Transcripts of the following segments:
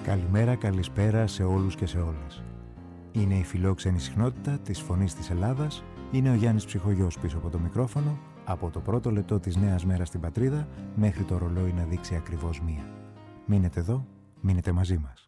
Καλημέρα, καλησπέρα σε όλους και σε όλες. Είναι η φιλόξενη συχνότητα της Φωνής της Ελλάδας. Είναι ο Γιάννης Ψυχογιός πίσω από το μικρόφωνο, από το πρώτο λεπτό της νέας μέρας στην πατρίδα μέχρι το ρολόι να δείξει ακριβώς 1. Μείνετε εδώ, μείνετε μαζί μας.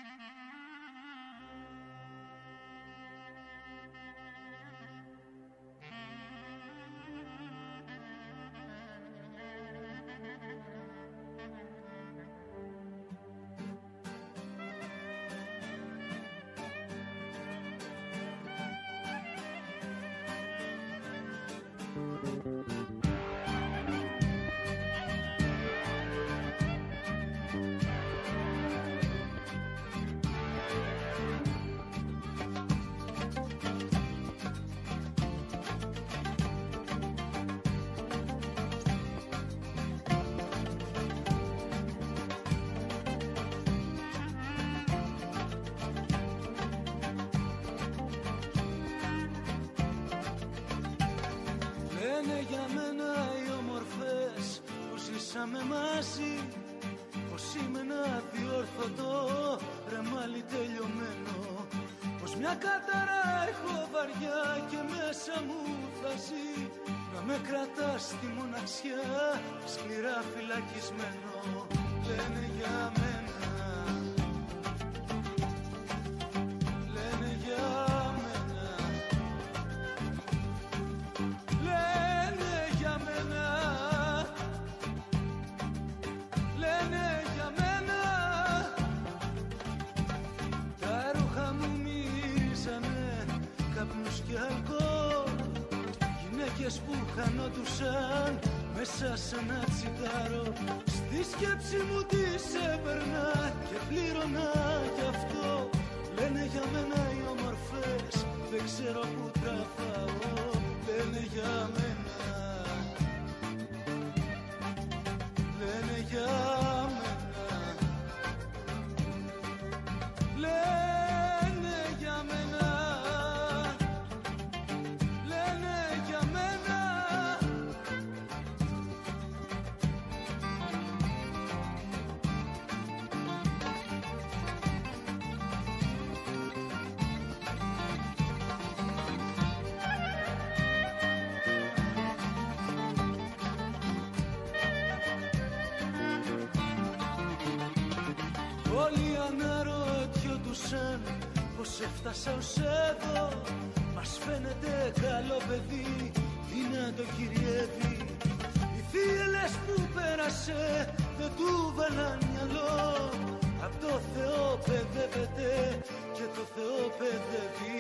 Πως έφτασα ως εδώ, μας φαίνεται καλό παιδί, τι να το κυριεύει. Οι θύελες που πέρασε δεν του βάλαν μυαλό, απ' το Θεό παιδεύεται και το Θεό παιδεύει.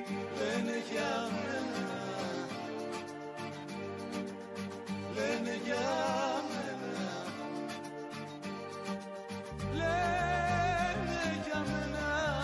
Λένε για μένα, λένε για μένα, λένε για μένα.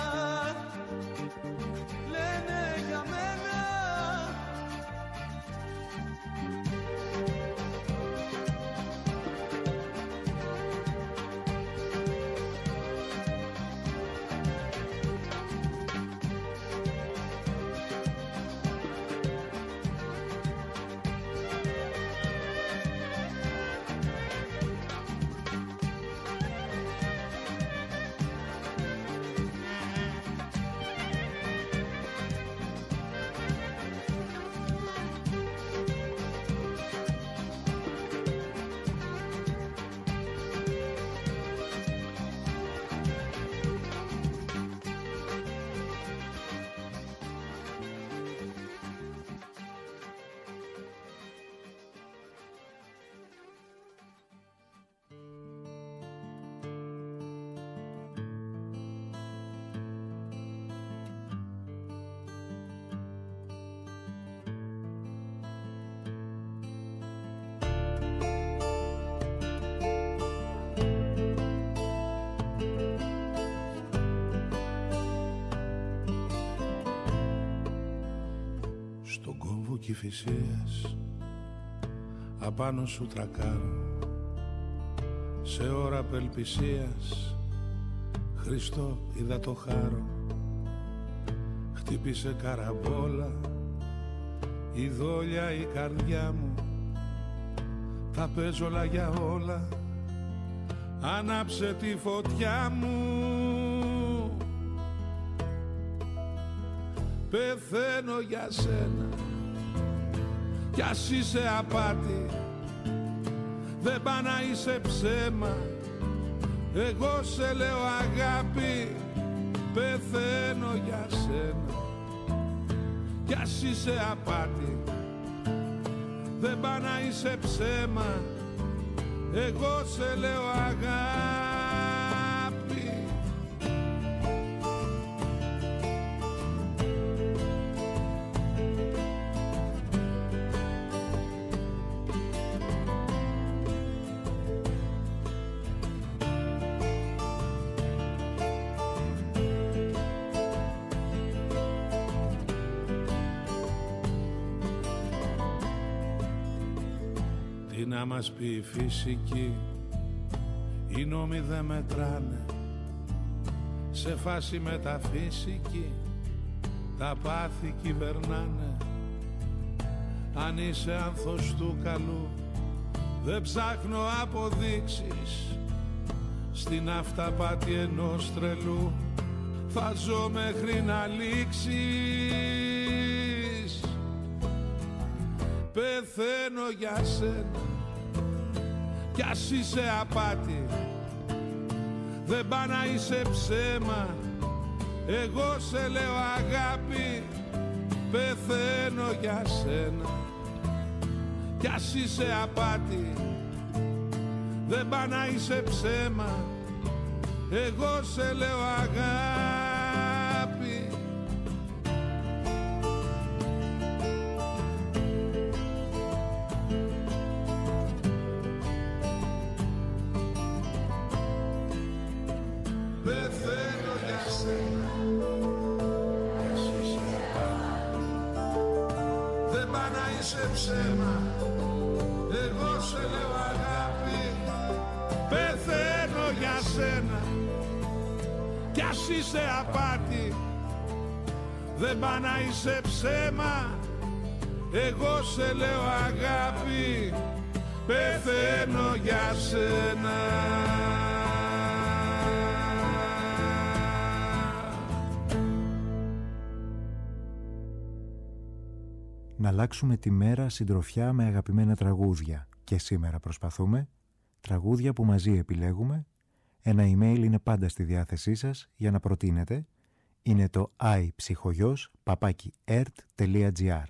Κηφισίας απάνω σου τρακάρω, σε ώρα απελπισίας Χριστό είδα το χάρο. Χτύπησε καραμπόλα η δόλια η καρδιά μου, τα παίζω όλα για όλα, Άναψε τη φωτιά μου. Πεθαίνω για σένα κι ας είσαι απάτη, δεν πά να είσαι ψέμα. Εγώ σε λέω αγάπη, πεθαίνω για σένα κι ας είσαι απάτη, δεν πά να είσαι ψέμα. Εγώ σε λέω αγάπη. Τι να μας πει η φυσική, οι νόμοι δεν μετράνε. Σε φάση μεταφυσική τα πάθη κυβερνάνε. Αν είσαι άνθος του καλού, δεν ψάχνω αποδείξεις. Στην αυταπάτη ενός τρελού θα ζω μέχρι να λήξεις. Πεθαίνω για σένα κι ας είσαι απάτη, δεν πά να είσαι ψέμα. Εγώ σε λέω αγάπη, πεθαίνω για σένα κι ας είσαι απάτη, δεν πά να είσαι ψέμα. Εγώ σε λέω αγάπη. Πεθαίνω για σένα κι ας είσαι απάτη, δεν πά να είσαι ψέμα. Εγώ σε λέω αγάπη, πεθαίνω για σένα κι ας είσαι απάτη, δεν πά να είσαι ψέμα. Εγώ σε λέω αγάπη, πεθαίνω για σένα. Να αλλάξουμε τη μέρα συντροφιά με αγαπημένα τραγούδια. Και σήμερα προσπαθούμε. Τραγούδια που μαζί επιλέγουμε. Ένα email είναι πάντα στη διάθεσή σας για να προτείνετε. Είναι το ipsychogos@ert.gr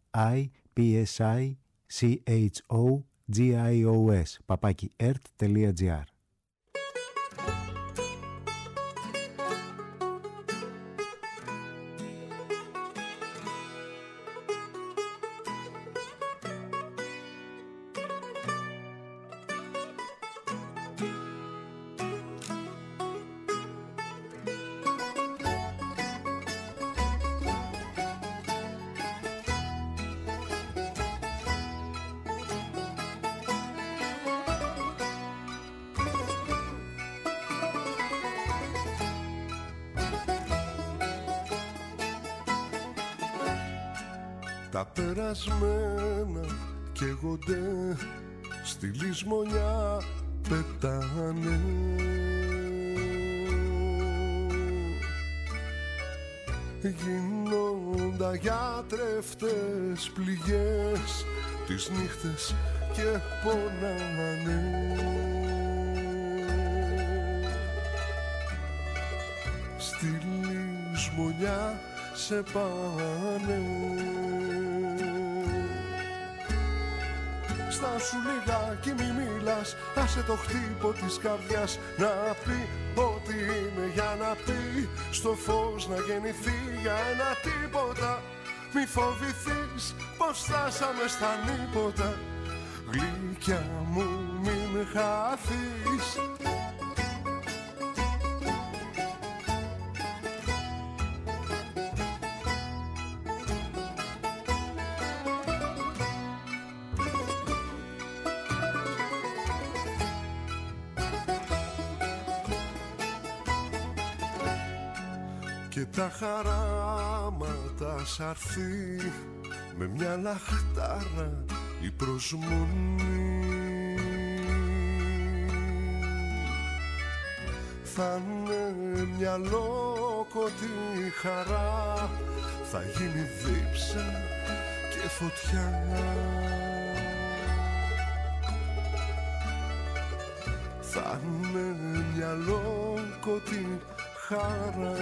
ipsychogos@ert.gr. Τα περασμένα καίγονται, στη λησμονιά πετάνε. Γίνοντα γιατρεύτες πληγές, τις νύχτες και πονάνε. Στη λησμονιά σε πάνε. Στάσου λιγάκι μη μιλάς, άσε το χτύπο της καρδιάς να πει ότι είναι, για να πει στο φως να γεννηθεί για ένα τίποτα. Μη φοβηθείς πως φτάσαμε στα νύποτα, γλυκιά μου μην χαθείς. Και τα χαράματα σ' αρθεί με μια λαχτάρα η προσμονή. θα είναι μια λόκοτη χαρά, θα γίνει δίψα και φωτιά. Θα είναι μια λόκοτη χαρά.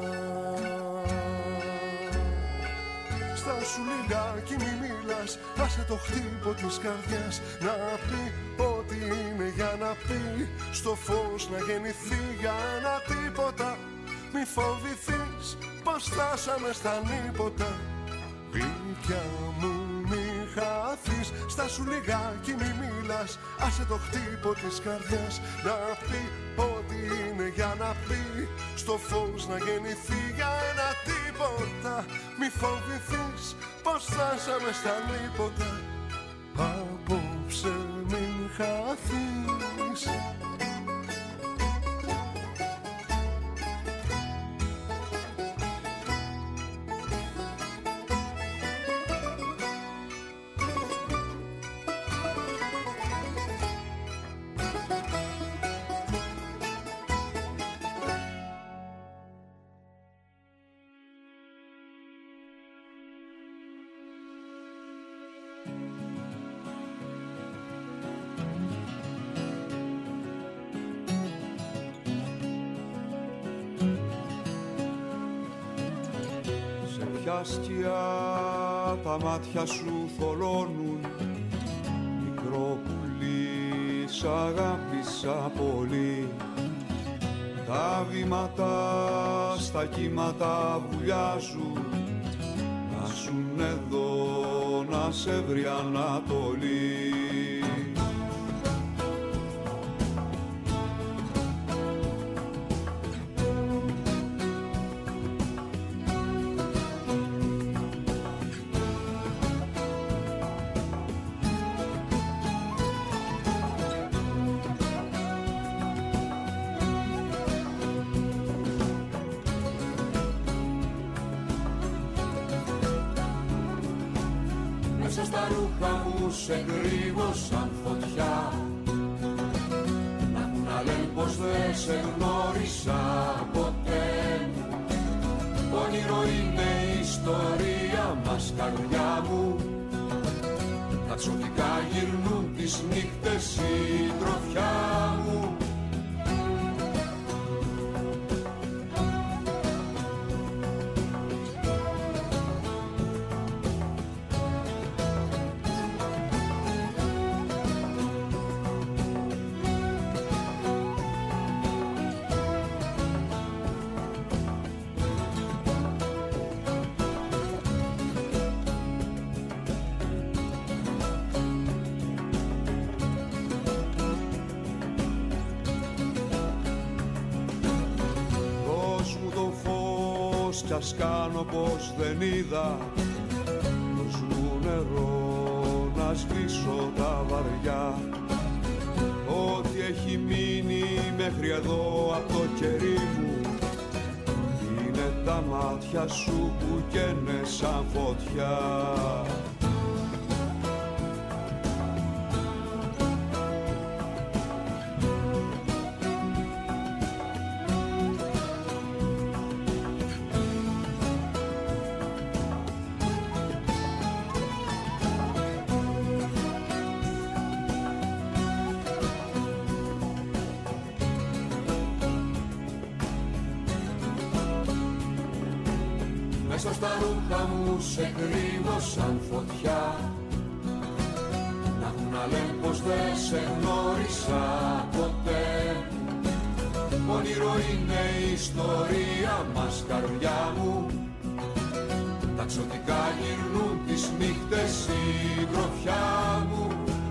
Στάσου λιγάκι μη μιλάς, άσε το χτύπο της καρδιάς να πει ό,τι είναι για να πει, στο φως να γεννηθεί για ένα τίποτα. Μη φοβηθείς πως φτάσαμε στα νύποτα, γλυκιά μου μη χαθείς. Στάσου λιγάκι μη μιλάς, άσε το χτύπο της καρδιάς να πει ό,τι είναι για να πει, στο φως να γεννηθεί για ένα τίποτα. Μη φοβηθείς πως φτάσαμε στα νύποτα, απόψε μην χαθείς. Σκιά τα μάτια σου θολώνουν, μικρό πουλί σ' αγάπησα πολύ. Τα βήματα στα κύματα βουλιάζουν, να σουν εδώ να σε βρει Ανατολή. Σε κρύβω σαν φωτιά, να μου να λένε πως δεν σε γνώρισα ποτέ μου. Όνειρο είναι η ιστορία μας, καρδιά μου, τα ξωτικά γυρνούν τις νύχτες συντροφιά μου. Κι ας κάνω πως δεν είδα, δώσ' μου νερό να σβήσω τα βαριά. Ό,τι έχει μείνει μέχρι εδώ από το κερί μου είναι τα μάτια σου που καίνε σαν φωτιά. Μέσα στα ρούχα μου σε κρύβω σαν φωτιά, να έχουν να λένε πως δεν σε γνώρισα ποτέ. Όνειρο είναι η ιστορία μας, καρδιά μου, τα ξωτικά γυρνούν τις νύχτες συντροφιά μου.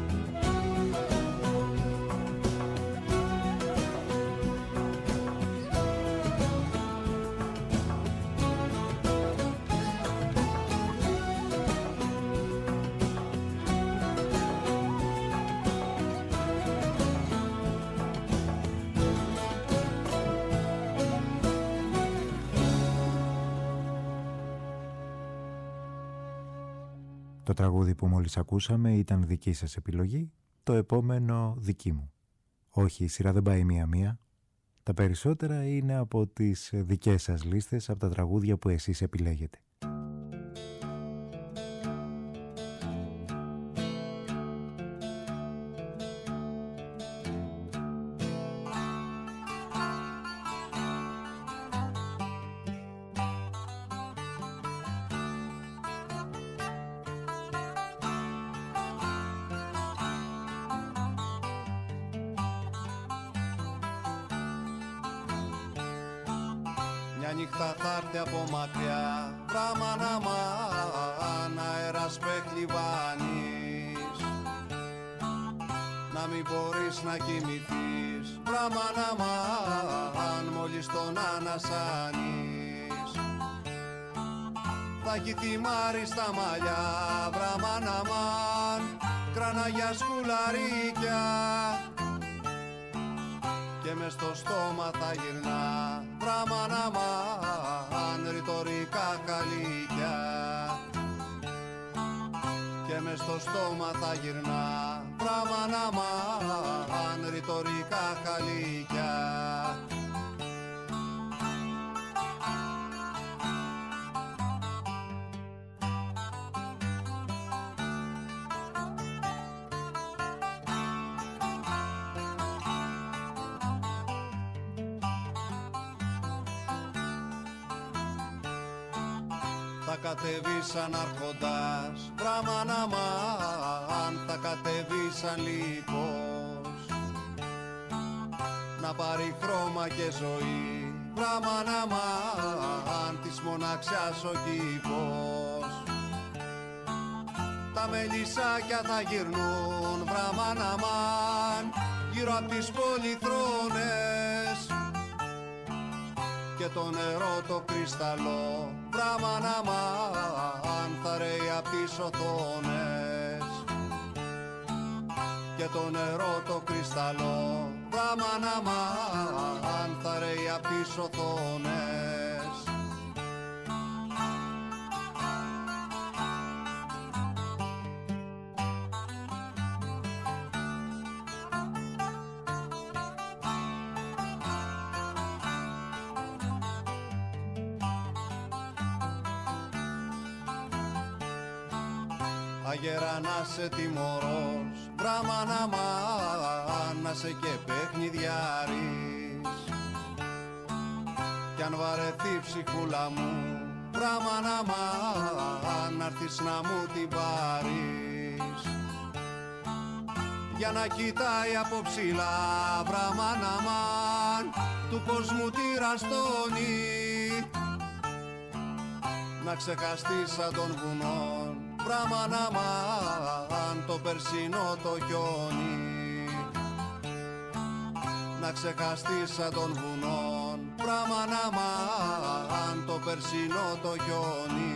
Το τραγούδι που μόλις ακούσαμε ήταν δική σας επιλογή, το επόμενο δική μου. Όχι, η σειρά δεν πάει μία-μία. Τα περισσότερα είναι από τις δικές σας λίστες, από τα τραγούδια που εσείς επιλέγετε. Νύχτα θα έρθει από μακριά, βραμαναμάν, αέρας πεχλιβάνεις. Να μην μπορείς να κοιμηθείς, βραμαναμάν, μόλις τον ανασάνεις. Θα έχει θυμάρει στα μαλλιά, βραμαναμάν, κραναγιά σκουλαρίκια. Και μες στο στόμα θα γυρνά, βραμαναμάν, ρητορικά καλύκια. Και μες στο στόμα θα γυρνά, βραμαναμάν, ρητορικά καλύκια. Θα κατεβεί σαν αρχοντάς, βραμαναμάν, θα κατεβεί σαν λύκος. Να πάρει χρώμα και ζωή, βραμαναμάν, της μοναξιάς ο κήπος. Τα μελισσάκια θα γυρνούν, βραμαναμάν, γύρω απ' τις πολυθρόνες. Και το νερό το κρυσταλλό, βραμαναμάν, θα ρέει απ' τις οθόνες. Και το νερό το κρυσταλλό, βραμαναμάν, θα ρέει απ' τις οθόνες. Αγέρα να σε τιμωρός, βραμαναμάν, να σε και παιχνιδιάρης. Κι αν βαρεθεί ψυχούλα μου, βραμαναμάν, να'ρθεις να μου την πάρεις. Για να κοιτάει από ψηλά, βραμαναμάν, του κόσμου τη ραστόνη. Να ξεχαστείς σαν των βουνών, βραμαναμάν, το περσινό το χιόνι. Να ξεχαστείς σαν των βουνών, βραμαναμάν, το περσινό το χιόνι.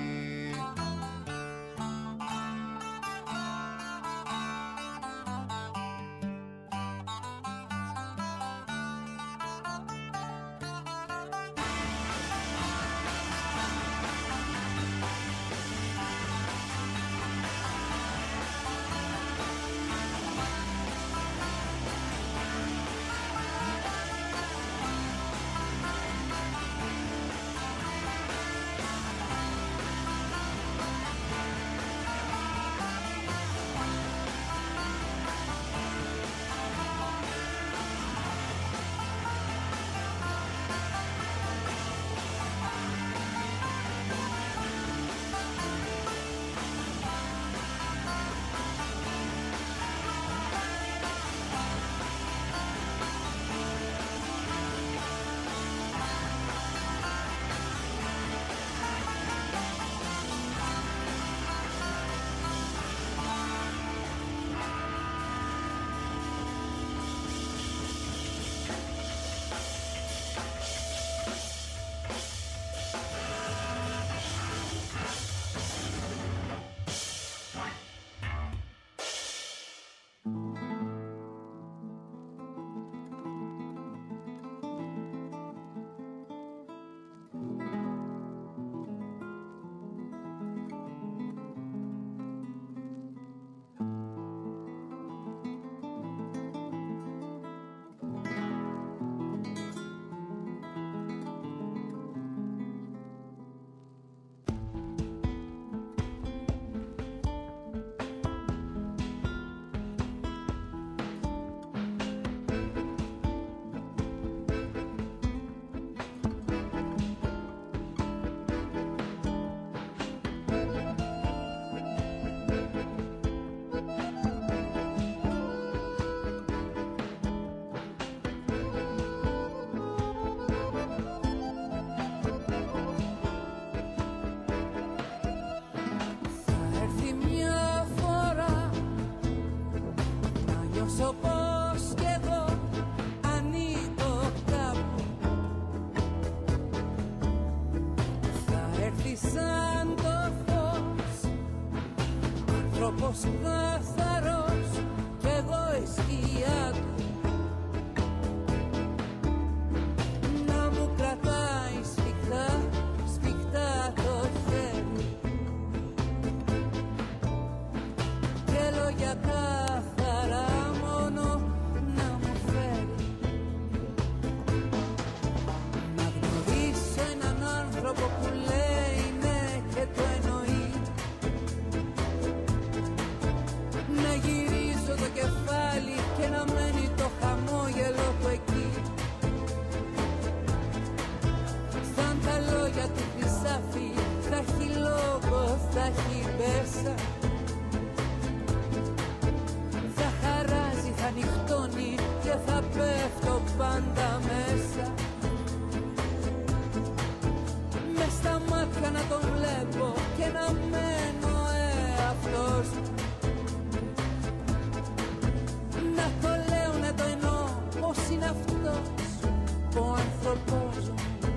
κάπως καθαρός κι εγώ η σκιά του, να μου κρατάει σφιχτά, σφιχτά το χέρι και λόγια καθαρά μόνο να μου φέρει. Να γνωρίσω έναν άνθρωπο που λέει ναι και το εννοεί, να γυρίζω το κεφάλι και να μένει το χαμόγελο του εκεί. Σαν τα λόγια του χρυσάφι, θα έχει λόγο, θα έχει μπέσα, θα χαράζει, θα νυχτώνει και θα πέφτω πάντα μέσα. Μες στα μάτια να τον βλέπω και να μένω εαυτός, να το λέω, να το εννοώ, πως είναι αυτός ο άνθρωπος μου.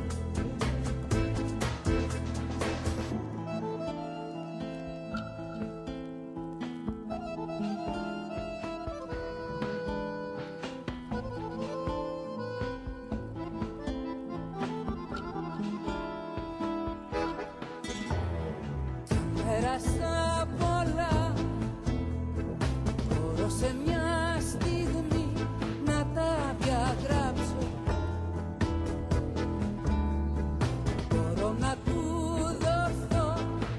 Πέρασα πολλά, μπορώ σε μια στιγμή να τα διαγράψω, μπορώ να του δοθώ,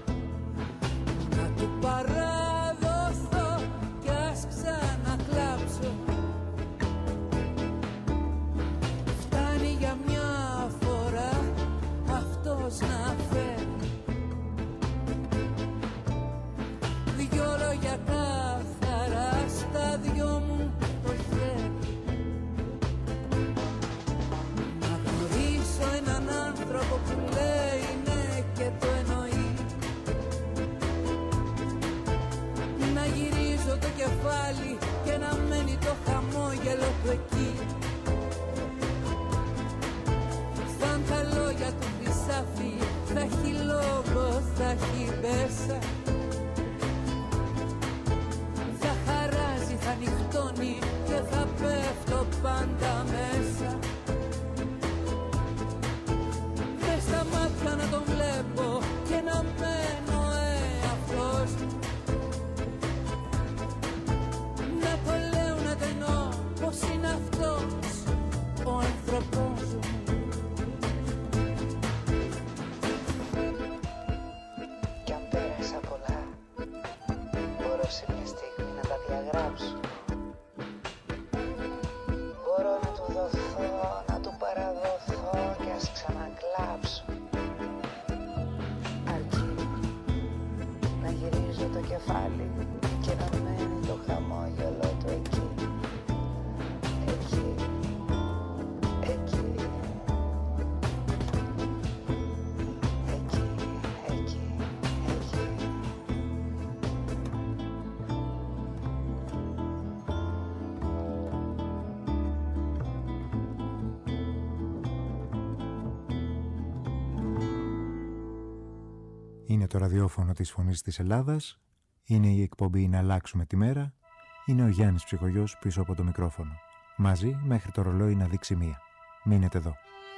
να του παραδοθώ κι ας ξανακλάψω. Φτάνει για μια φορά αυτός να φέρει δυο λόγια καθαρά στα δυο μου το χέρι. Να γνωρίσω έναν άνθρωπο που λέει ναι και το εννοεί, να γυρίζω το κεφάλι και να μένει το χαμόγελο του εκεί. Σαν τα λόγια του χρυσάφι, θα έχει λόγο, θα έχει μπέσα, θα νυχτώνει και θα πέφτω πάντα μέσα. Μες στα μάτια να τον βλέπω και να μένω εαυτός, να το λέω, να το εννοώ, πως είναι αυτός ο άνθρωπος μου. Κι αν πέρασα πολλά, μπορώ σε μια στιγμή να τα διαγράψω, μπορώ να του δοθώ, να του παραδοθώ κι ας ξανακλάψω. Αρκεί να γυρίζω το κεφάλι και να μένει το χαμόγελο του εκεί. Εκεί, εκεί, εκεί, εκεί, εκεί. Είναι το ραδιόφωνο της Φωνής της Ελλάδας, είναι η εκπομπή «Να αλλάξουμε τη μέρα», είναι ο Γιάννης Ψυχογιός πίσω από το μικρόφωνο. Μαζί μέχρι το ρολόι να δείξει 1. Μείνετε εδώ.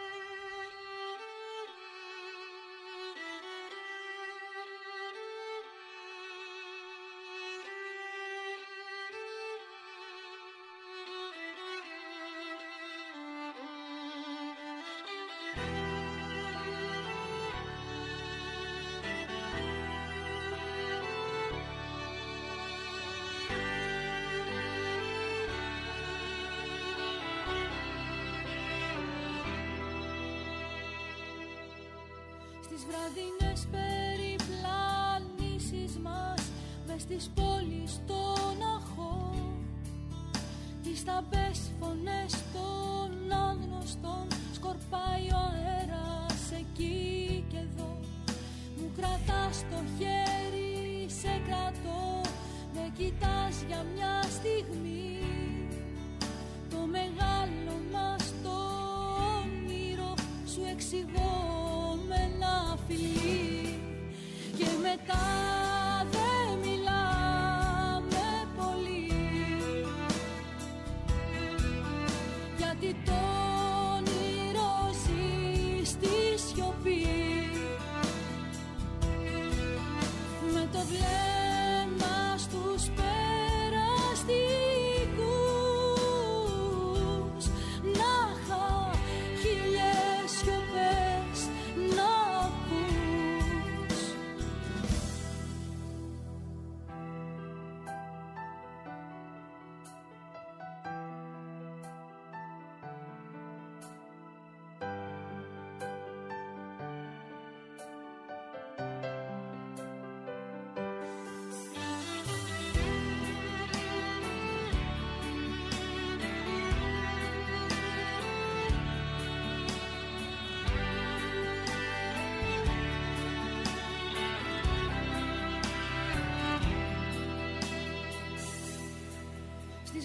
Στις βραδινές περιπλανήσεις μας, μες στις πόλεις των αχών, τις ταμπές φωνές των άγνωστων, σκορπάει ο αέρας εκεί και εδώ. Μου κρατάς το χέρι, σε κρατώ, με κοιτάς για μια στιγμή, το μεγάλο μας το όνειρο σου εξηγώ με ένα φιλί. Και μετά δεν μιλάς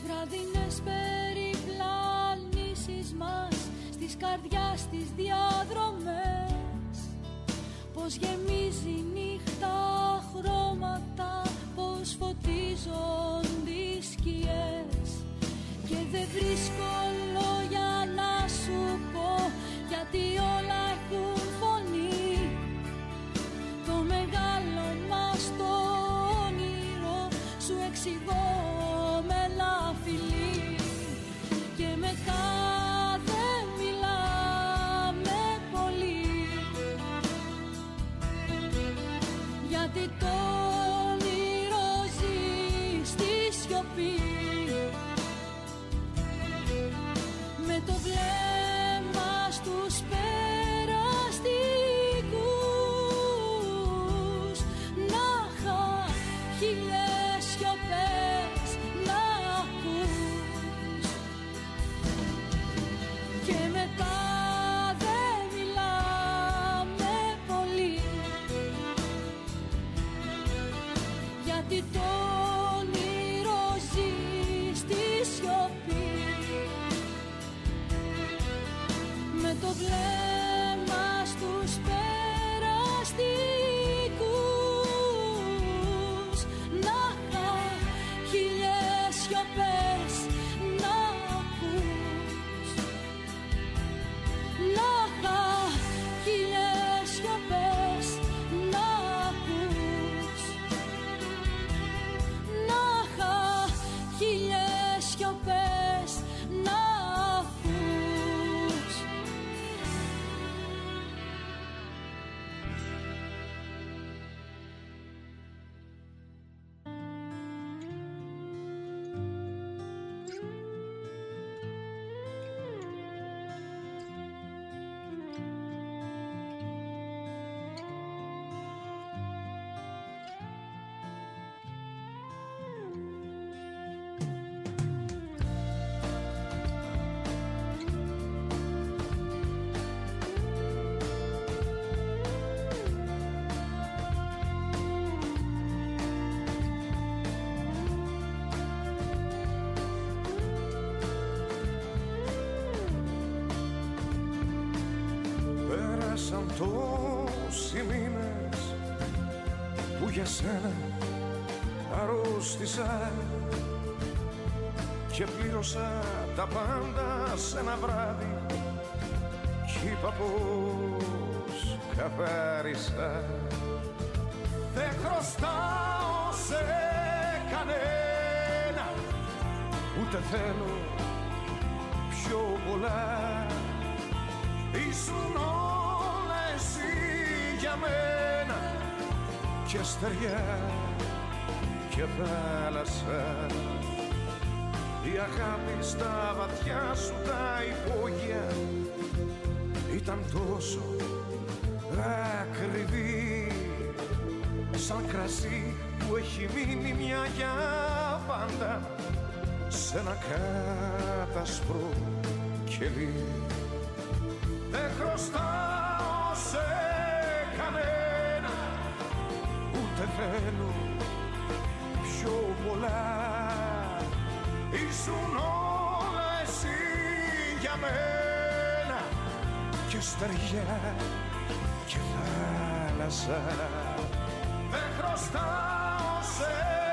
βραδινές περιπλανήσεις μας, στις καρδιάς τις διαδρομές. Πως γεμίζει η νύχτα χρώματα, πως φωτίζονται οι σκιές. Και δεν βρίσκω λόγια να σου πω, γιατί όλα έχουν φωνή. Το μεγάλο μας το όνειρο σου εξηγώ με ένα φιλί. Και μετά δεν μιλάμε πολύ, γιατί το όνειρο ζει στη σιωπή. Με το βλέμμα στους περαστικούς, να είχα χίλιες σιωπές να ακούς. Και μετά δεν μιλάμε πολύ, γιατί το όνειρο ζει στη σιωπή. Με το βλέμμα στους περαστικούς, να είχα χίλιες σιωπές να ακούς. Να είχα χίλιες σιωπές να ακούς. Να είχα χίλιες σιωπές να ακούς. Πέρασαν τόσοι μήνες που για σένα αρρώστησα και πλήρωσα τα πάντα σε ένα βράδυ κι είπα πως καθάρισα. Δεν χρωστάω σε κανένα, ούτε θέλω πιο πολλά. Ήσουν όλα εσύ για μένα, και στεριά και θάλασσα. Η αγάπη στα βαθιά σου τα υπόγεια ήταν τόσο ακριβή, σαν κρασί που έχει μείνει μια για πάντα σε ένα κάτασπρο κελί. Δεν χρωστάω σε κανένα, ούτε θέλω πιο πολλά. Ήσουν όλα εσύ για μένα, και στεριά και θάλασσα. Δεν χρωστάω σε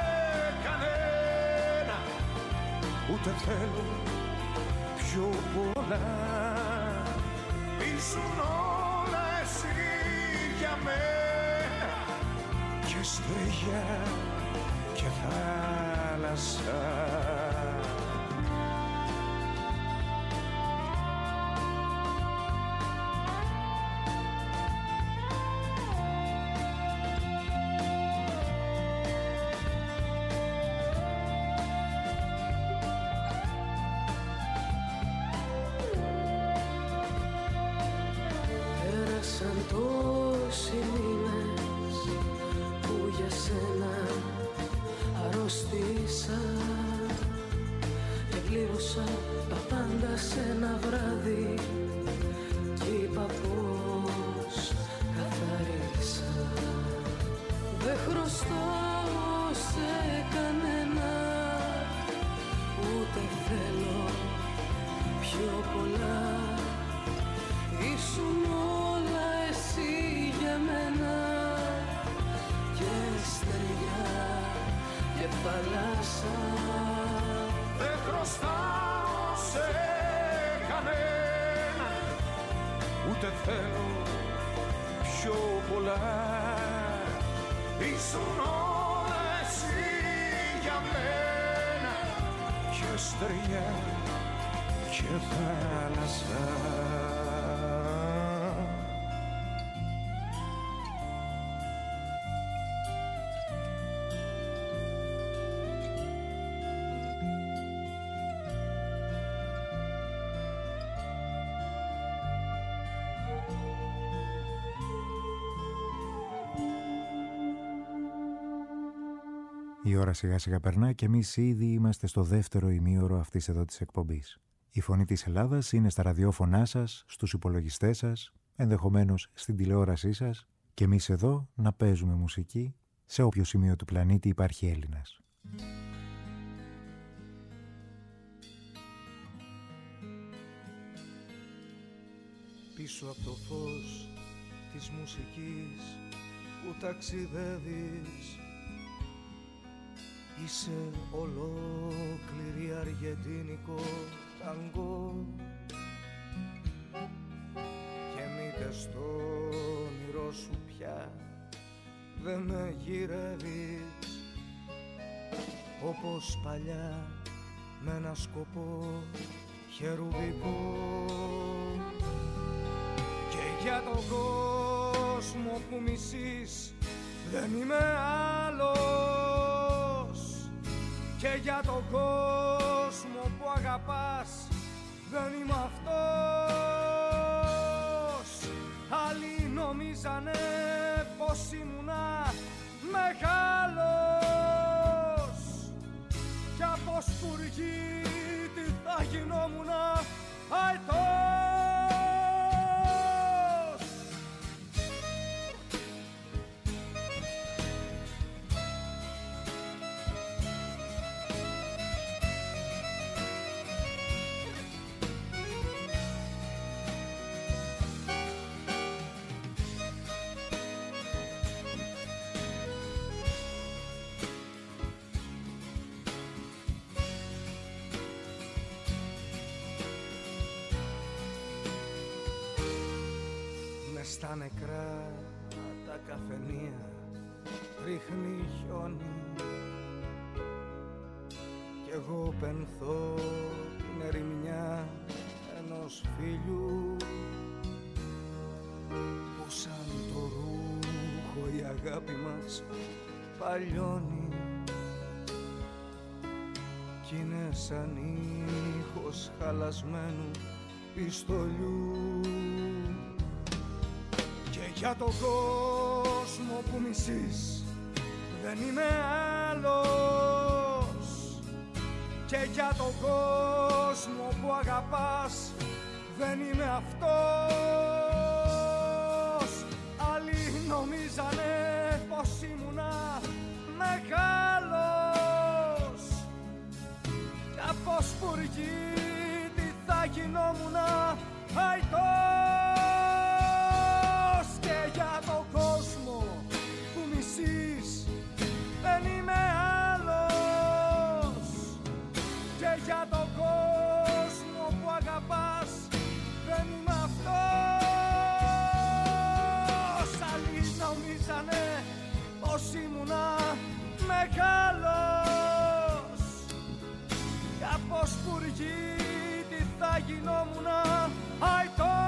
κανένα, ούτε θέλω πιο πολλά. Ήσουν όλα εσύ για μένα, και στεριά και θάλασσα. Τόσοι μήνες που για σένα αρρώστησα θέλω πιο πολλά. Ήσουν όλα εσύ για μένα και στεριά και θάλασσα. Η ώρα σιγά σιγά περνά και εμείς ήδη είμαστε στο δεύτερο ημίωρο αυτής εδώ της εκπομπής. Η φωνή της Ελλάδας είναι στα ραδιόφωνά σας, στους υπολογιστές σας, ενδεχομένως στην τηλεόρασή σας και εμείς εδώ να παίζουμε μουσική σε όποιο σημείο του πλανήτη υπάρχει Έλληνας. Πίσω από το φως της μουσικής που ταξιδεύεις, είσαι ολόκληρη αργεντίνικο ταγκό και μήτε στο όνειρό σου πια δεν με γυρεύεις όπως παλιά με ένα σκοπό χερουβικό. Και για τον κόσμο που μισείς δεν είμαι άλλος, και για τον κόσμο που αγαπάς δεν είμαι αυτός. Άλλοι νομίζανε πως ήμουνα μεγάλος κι από σπουργίτη θα γινόμουνα αετός. Στα νεκρά τα καφενεία ρίχνει χιόνι κι εγώ πενθώ την ερημιά ενός φίλου που σαν το ρούχο η αγάπη μας παλιώνει κι είναι σαν ήχος χαλασμένου πιστολιού. Για τον κόσμο που μισείς δεν είμαι άλλος, και για τον κόσμο που αγαπάς δεν είμαι αυτός. Άλλοι νομίζανε πως ήμουνα μεγάλος κι από σπουργίτη θα γινόμουνα αητός. Για τον κόσμο που μισείς δεν είμαι άλλος, και για τον κόσμο που αγαπάς δεν είμαι αυτός. Άλλοι νομίζανε πως ήμουνα μεγάλος κι από σπουργίτη θα γινόμουνα αητός.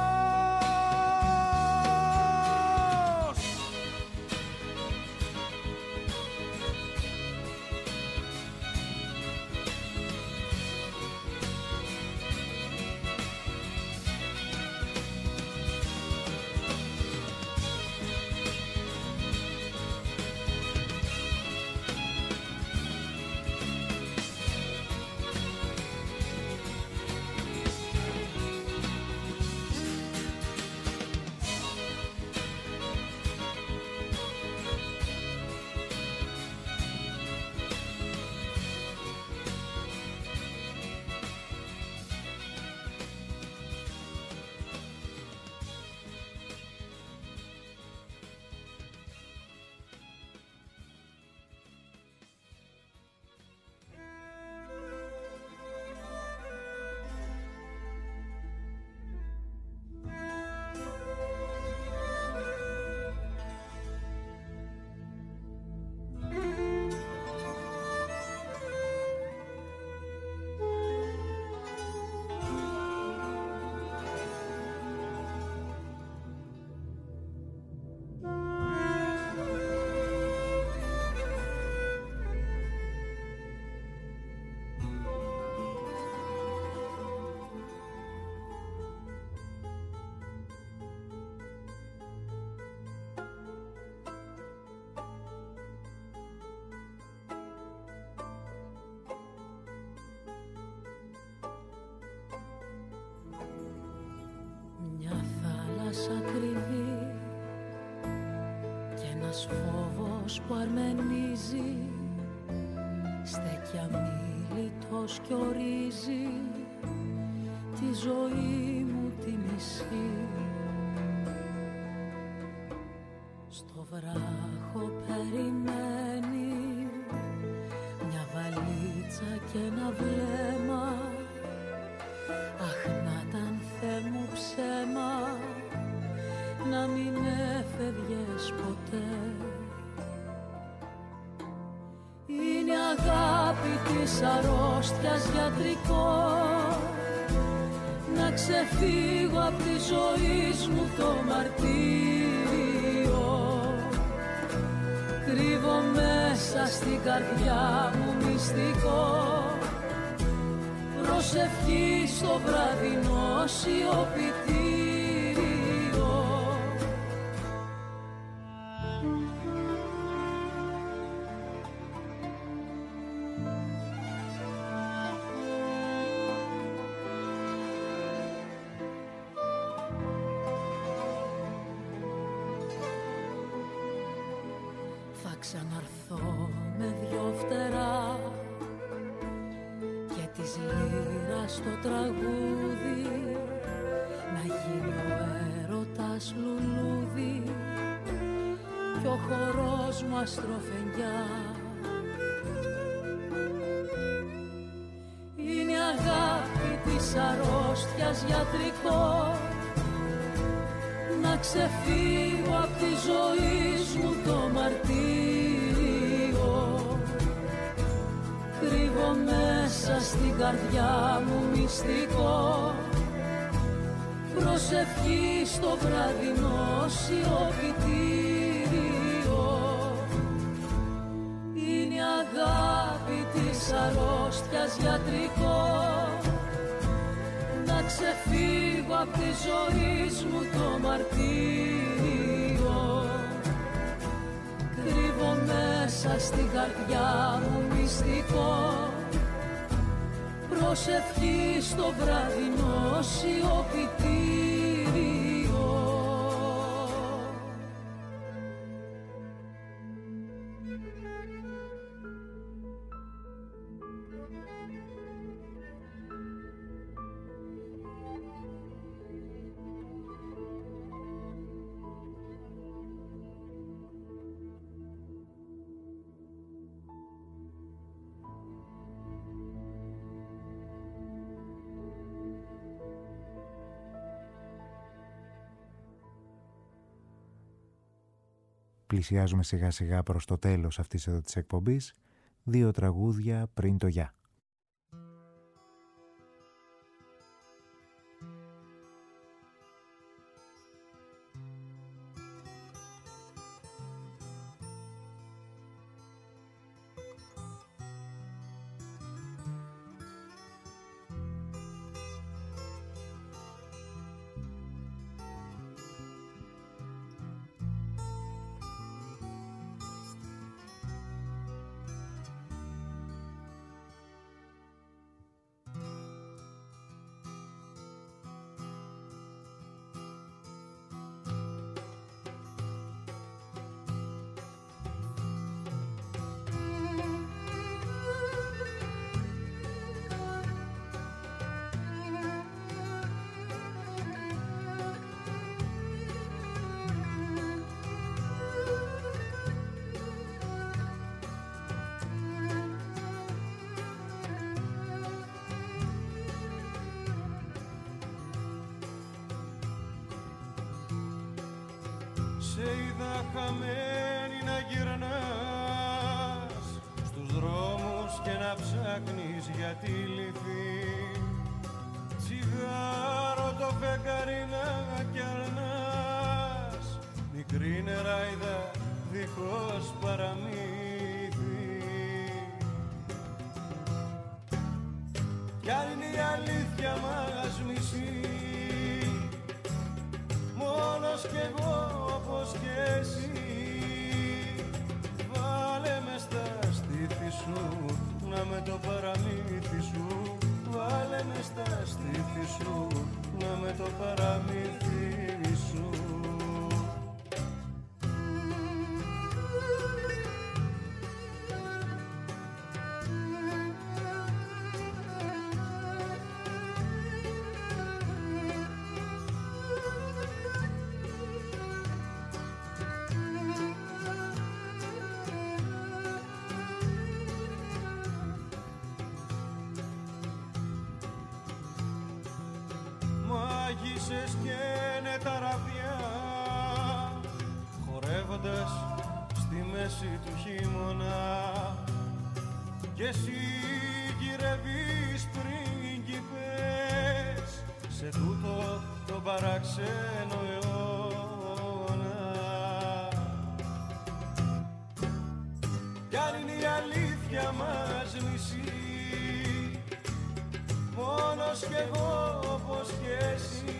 Ένας φόβος που αρμενίζει, στέκει αμίλητος κι ορίζει τη ζωή μου τη μισή. Στο βράχο περιμένει μια βαλίτσα και ένα βλέμμα. Αχ, να ήταν Θεέ μου ψέμα να μην έφευγες ποτέ. Είναι αγάπη της αρρώστιας γιατρικό να ξεφύγω απ' τη ζωή μου το μαρτύριο. Κρύβω μέσα στην καρδιά μου μυστικό, προσευχή στο βραδινό σιωπητήριο. Θα ξαναρθώ με δυο φτερά και της λύρας το τραγούδι, να γίνει ο έρωτας λουλούδι κι ο χορός μου αστροφενιά. Είναι αγάπη της αρρώστιας γιατρικό να ξεφύγω απ' τη ζωή μου το μαρτύριο. Κρύβω μέσα στην καρδιά μου μυστικό, προσευχή στο βραδινό σιωπητήριο. Είναι αγάπη της αρρώστιας γιατρικό να ξεφύγω απ' τη ζωή μου το μαρτύριο. Κρύβω μέσα στην καρδιά μου μυστικό, προσευχή στο βραδινό σιωπητήριο. Πλησιάζουμε σιγά σιγά προς το τέλος αυτής εδώ της εκπομπής. 2 τραγούδια πριν το γεια. Σε είδα χαμένη να γυρνάς στους δρόμους και να ψάχνεις για τη λυθή. Τσιγάρο το φεγγάρι να κιαλνάς, μικρή νεράιδα δίχως παραμύθι. Κι αν είναι η αλήθεια μας μισή, μόνος κι εγώ όπως κι εσύ, βάλε με στα στήθη σου, να με το παραμύθι σου. Βάλε με στα στήθη σου, να με το παραμύθι σου. θάλασσες καίνε τα ραβδιά, χορεύοντας στη μέση του χειμώνα, κι εσύ γυρεύεις πρίγκιπες σε τούτο το παράξενο αιώνα. Κι αν είναι η αλήθεια μας μισή, μόνος κι εγώ όπως κι εσύ,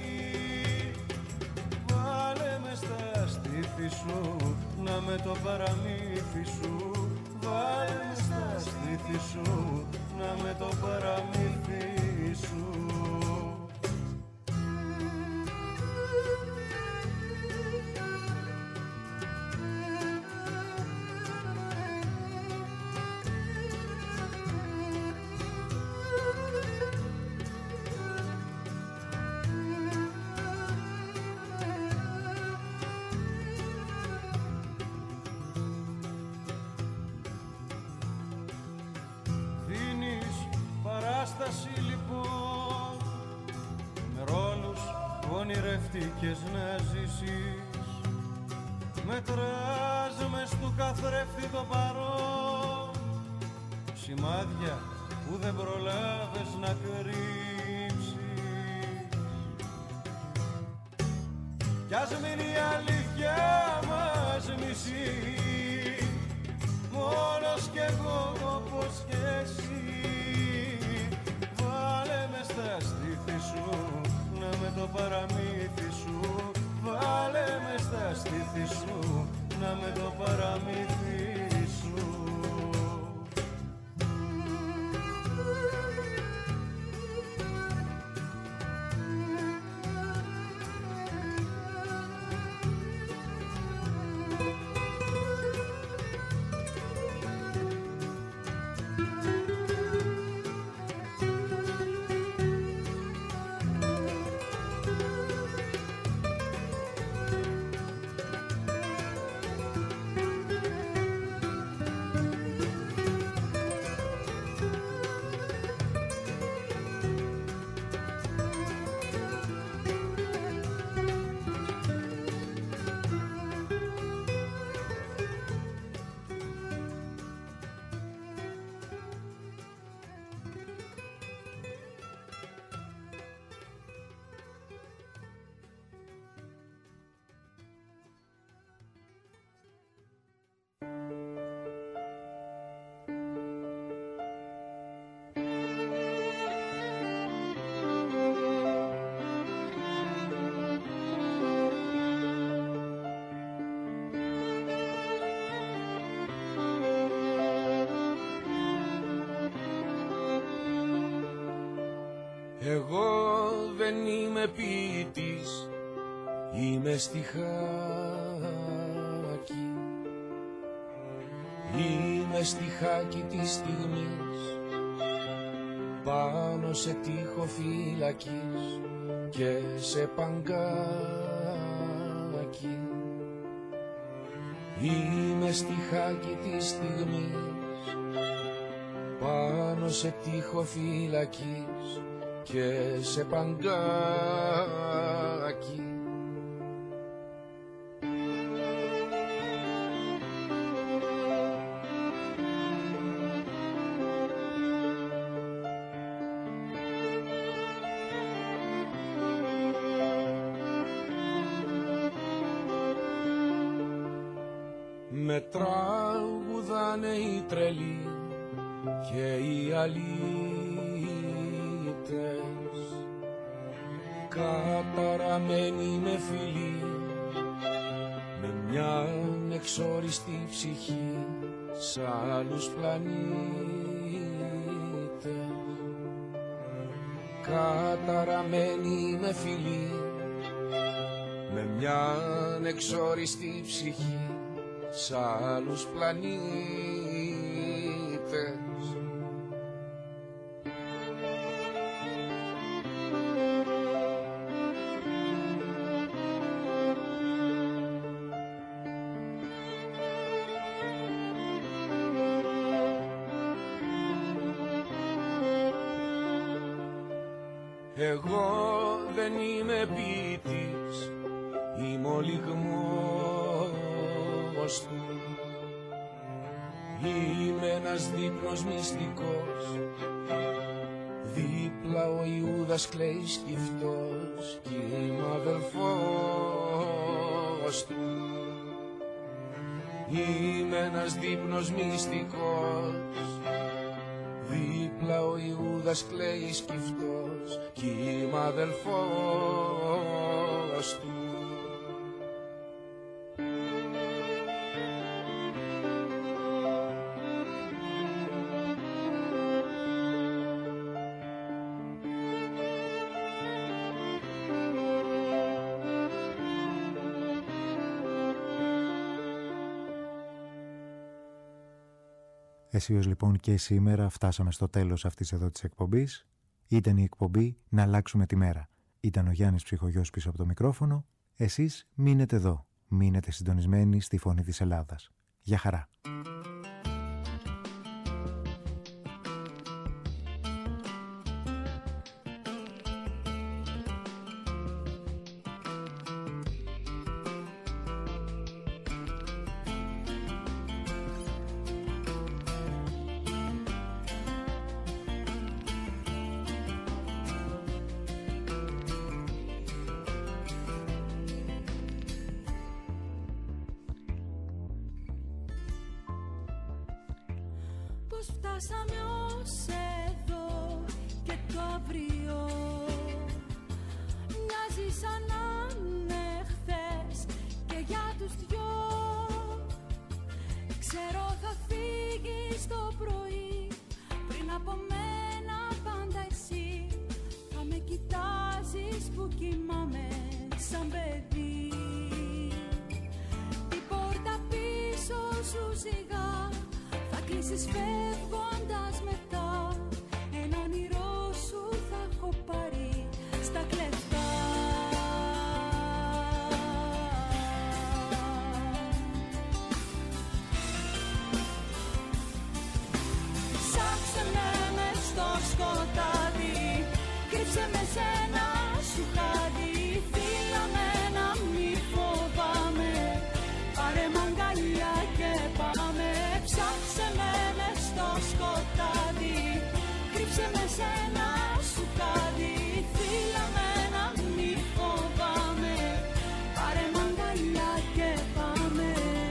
βάλε με στα στήθη σου, να με το παραμύθι σου, βάλε με στα στήθη σου, να με το παραμύθι σου. Λοιπόν, με ρόλους ονειρευτικές να ζήσεις, μετράς μες του καθρέφτη το παρόν, σημάδια που δεν προλάβες να κρύψεις. Κι ας μείνει η αλήθεια μας μισή, μόνος κι εγώ όπως κι εσύ, βάλε με στα στήθη σου, να με το παραμύθι σου, βάλε με στα στήθη σου, να με το παραμύθι σου. Εγώ δεν είμαι ποιητής, είμαι στιχάκι. Είμαι στιχάκι της στιγμής, πάνω σε τοίχο φυλακής και σε παγκάκι. Είμαι στιχάκι της στιγμής, πάνω σε τοίχο φυλακής και σε παγκάκι. Με τραγουδάνε οι τρελοί και οι αλήτες, καταραμένοι με φιλί, με μια εξόριστη ψυχή σ' άλλους πλανήτες. Καταραμένοι με φιλί, με μια εξόριστη ψυχή σ' άλλους πλανήτες. Εγώ δεν είμαι ποιητής, είμαι ο λιγμός του. Είμαι ένας δείπνος μυστικός, δίπλα ο Ιούδας κλαίει σκυφτός κι είμαι αδελφός του. Είμαι ένας δείπνος μυστικός, δίπλα ο Ιούδας κλαίει σκυφτός κι είμαι αδελφός του. Εσείς λοιπόν και σήμερα φτάσαμε στο τέλος αυτής εδώ της εκπομπής. Ήταν η εκπομπή «Να αλλάξουμε τη μέρα». Ήταν ο Γιάννης Ψυχογιός πίσω από το μικρόφωνο. Εσείς μείνετε εδώ. Μείνετε συντονισμένοι στη Φωνή της Ελλάδας. Γεια χαρά. Πώς φτάσαμε ως εδώ και το αύριο μοιάζει σαν να είναι χθες και για τους δυο. Ξέρω θα φύγεις το πρωί, πριν από μένα πάντα εσύ θα με κοιτάζεις που κοιμάμαι σαν παιδί. Την πόρτα πίσω σου σιγά θα κλείσεις φεύγοντας μετά. Ένα όνειρό σου θα έχω πάρει στα κλεφτά. Ψάξε με μες στο σκοτάδι, κρύψε με σ' ένα σου χάδι. Φίλα με να μη φοβάμαι, πάρε μ' αγκαλιά και πάμε. Ψάξε με μες στο σκοτάδι, κρύψε με σ' ένα σου χάδι. Φίλα με να μη φοβάμαι, πάρε μ' αγκαλιά και πάμε.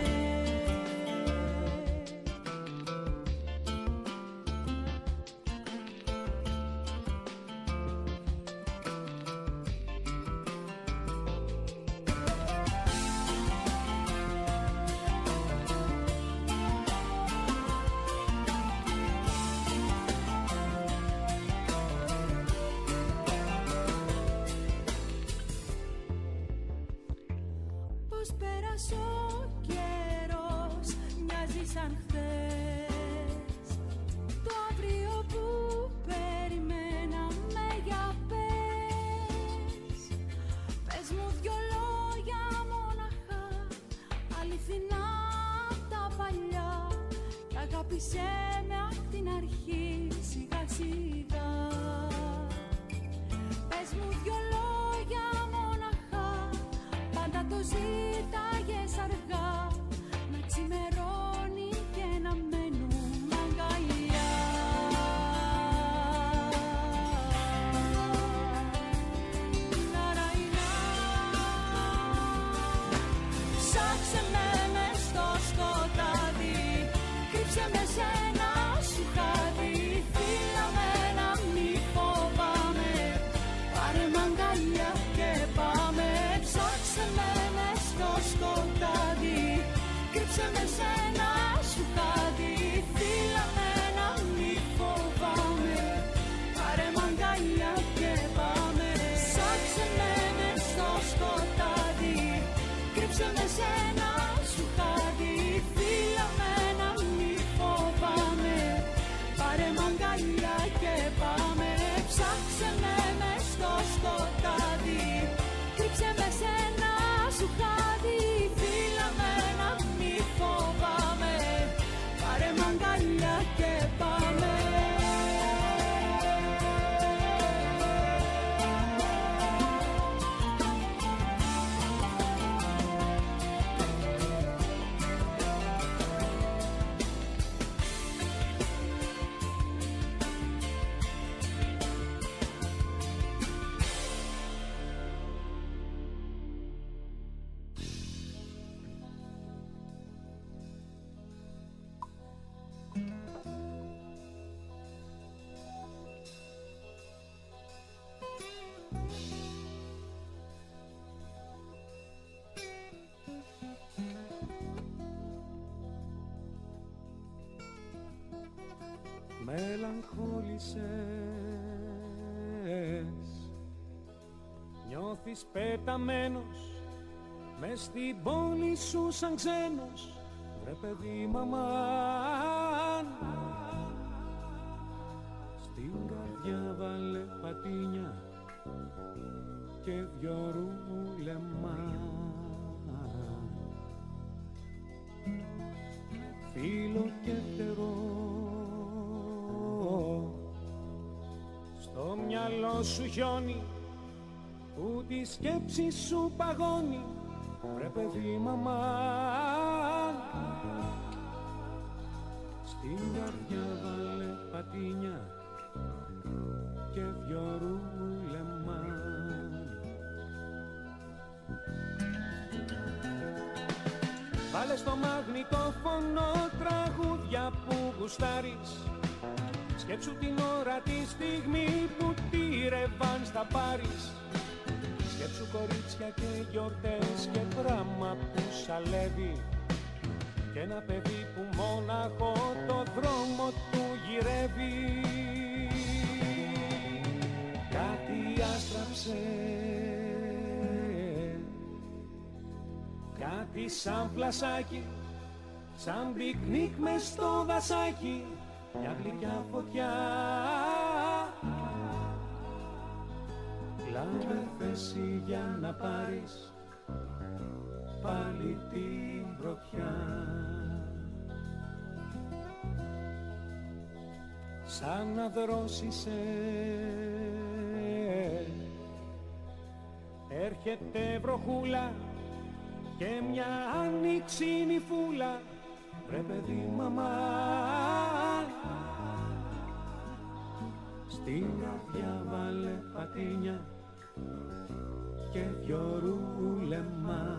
Πώς πέρασε ο καιρός, μοιάζει σαν χθες. Το αύριο που περιμέναμε για πες. Πες μου δυο λόγια μοναχά, αληθινά τα παλιά, κι αγάπησέ με απ' την αρχή σιγά σιγά. Πες μου δυο λόγια μοναχά, πάντα το ζήταγες αργά, να ξημερώνει και να μένουμε αγκαλιά. Ψάξε με μες στο σκοτάδι, κρύψε με σ' ένα σου χάδι. Φίλα με να μη φοβάμαι, πάρε μ' αγκαλιά και πάμε. Ψάξε με μες στο σκοτάδι, κρύψε με σ' ένα σου χάδι. Φίλα με να μη φοβάμαι, πάρε μ' αγκαλιά και πάμε. Ψάξε με μες στο σκοτάδι, κρύψε με σ' ένα σου χάδι. Φίλα με να μη φοβάμαι, πάρε μ' αγκαλιά και πάμε. Ψάξε με μες στο σκοτάδι, κρύψε με σ' ένα σου χάδι. Φίλα με να μη φοβάμαι, μελαγχόλησες. Νιώθεις πεταμένος μες στην πόλη σου σαν ξένος. Βρε παιδί μαμάν, στην καρδιά βάλε πατίνια και δυο ρούλεμα. Φίλο και φτερό στο μυαλό σου χιόνι που τη σκέψη σου παγώνει. Βρε παιδί μαμάν, στην καρδιά βάλε πατίνια και δυο ρούλεμα. Βάλε στο μαγνητόφωνο τραγούδια που γουστάρεις. Σκέψου την ώρα τη στιγμή που τη ρεβάν θα πάρεις. Σκέψου κορίτσια και γιορτές και πράμα που σαλεύει. Και ένα παιδί που μόναχο το δρόμο του γυρεύει. Κάτι άστραψε, κάτι σαν πλασάκι, σαν πικνίκ μες στο δασάκι. Μια γλυκιά φωτιά, λάβε θέση για να πάρεις πάλι την πρωτιά. Σαν να δρόσισε, έρχεται βροχούλα και μια άνοιξινη φούλα. Βρε παιδί μαμάν, στην καρδιά βάλε πατίνια και δυο ρούλεμα.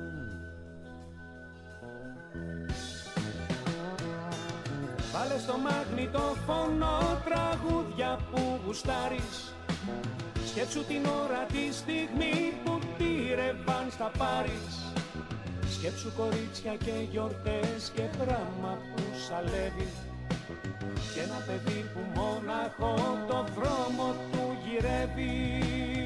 Βάλε στο μαγνητόφωνο τραγούδια που γουστάρεις. Σκέψου την ώρα τη στιγμή που τη ρεβάν θα πάρεις. Σκέψου κορίτσια και γιορτές και πράμα που σαλεύει. Και ένα παιδί που μόναχο το δρόμο του γυρεύει.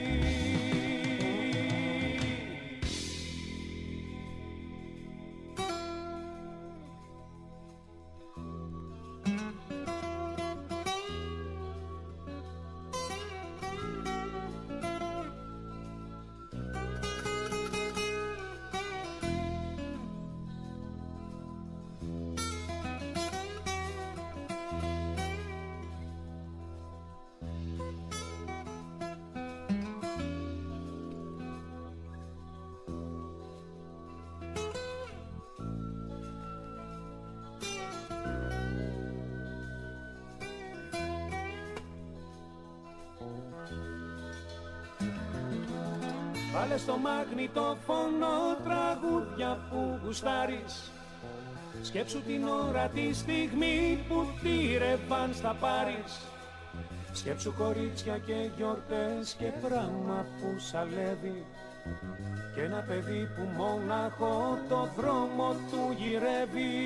Βάλε στο μαγνητόφωνο τραγούδια που γουστάρεις. Σκέψου την ώρα τη στιγμή που τη ρεβάν θα πάρεις. Σκέψου κορίτσια και γιορτές και πράμα που σαλεύει. Και ένα παιδί που μόναχο το δρόμο του γυρεύει.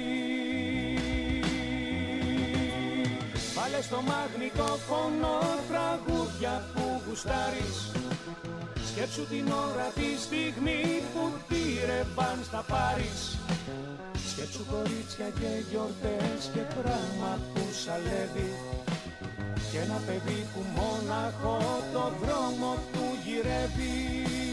Βάλε στο μαγνητόφωνο τραγούδια που γουστάρεις. Σκέψου την ώρα τη στιγμή που τη ρεβάν θα πάρεις. Σκέψου κορίτσια και γιορτές και πράμα που σαλεύει. Και ένα παιδί που μόναχο το δρόμο του γυρεύει.